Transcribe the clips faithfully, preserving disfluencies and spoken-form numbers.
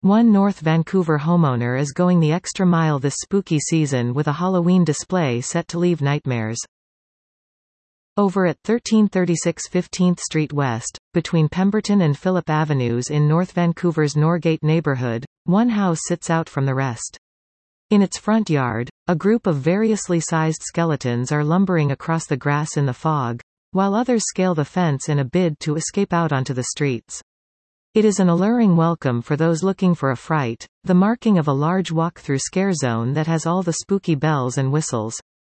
One North Vancouver homeowner is going the extra mile this spooky season with a Halloween display set to leave nightmares. Over at thirteen thirty-six fifteenth Street West, between Pemberton and Phillip Avenues in North Vancouver's Norgate neighborhood, one house sits out from the rest. In its front yard, a group of variously sized skeletons are lumbering across the grass in the fog, while others scale the fence in a bid to escape out onto the streets. It is an alluring welcome for those looking for a fright, the marking of a large walk-through scare zone that has all the spooky bells and whistles.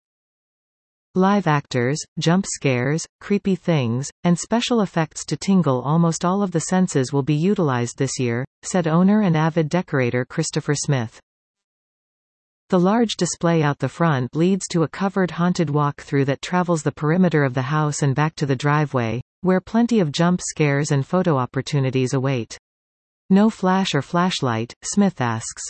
Live actors, jump scares, creepy things, and special effects to tingle almost all of the senses will be utilized this year, said owner and avid decorator Christopher Smith. The large display out the front leads to a covered haunted walk-through that travels the perimeter of the house and back to the driveway, where plenty of jump scares and photo opportunities await. No flash or flashlight, Smith asks.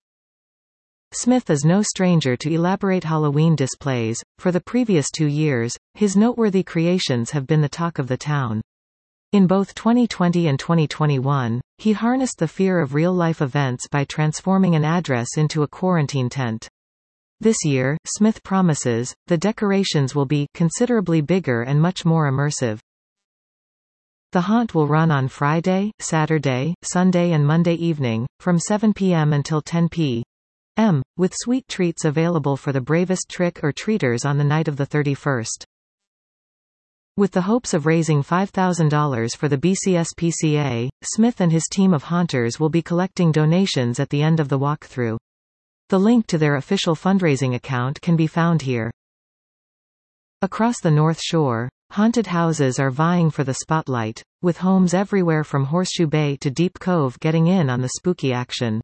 Smith is no stranger to elaborate Halloween displays. For the previous two years, his noteworthy creations have been the talk of the town. In both twenty twenty and twenty twenty-one, he harnessed the fear of real-life events by transforming an address into a quarantine tent. This year, Smith promises, the decorations will be considerably bigger and much more immersive. The haunt will run on Friday, Saturday, Sunday and Monday evening, from seven p m until ten p m, with sweet treats available for the bravest trick-or-treaters on the night of the thirty-first. With the hopes of raising five thousand dollars for the B C S P C A, Smith and his team of haunters will be collecting donations at the end of the walkthrough. The link to their official fundraising account can be found here. Across the North Shore, haunted houses are vying for the spotlight, with homes everywhere from Horseshoe Bay to Deep Cove getting in on the spooky action.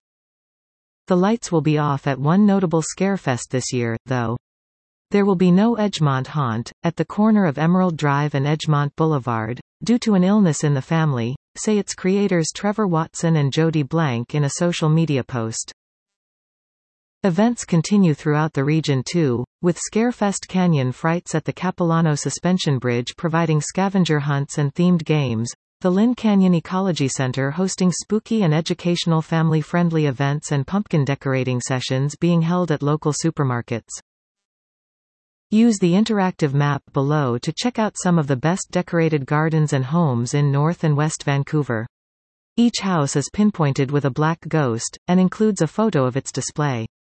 The lights will be off at one notable Scarefest this year, though. There will be no Edgemont haunt, at the corner of Emerald Drive and Edgemont Boulevard, due to an illness in the family, say its creators Trevor Watson and Jody Blank in a social media post. Events continue throughout the region too, with Scarefest Canyon Frights at the Capilano Suspension Bridge providing scavenger hunts and themed games, the Lynn Canyon Ecology Center hosting spooky and educational family-friendly events and pumpkin decorating sessions being held at local supermarkets. Use the interactive map below to check out some of the best decorated gardens and homes in North and West Vancouver. Each house is pinpointed with a black ghost, and includes a photo of its display.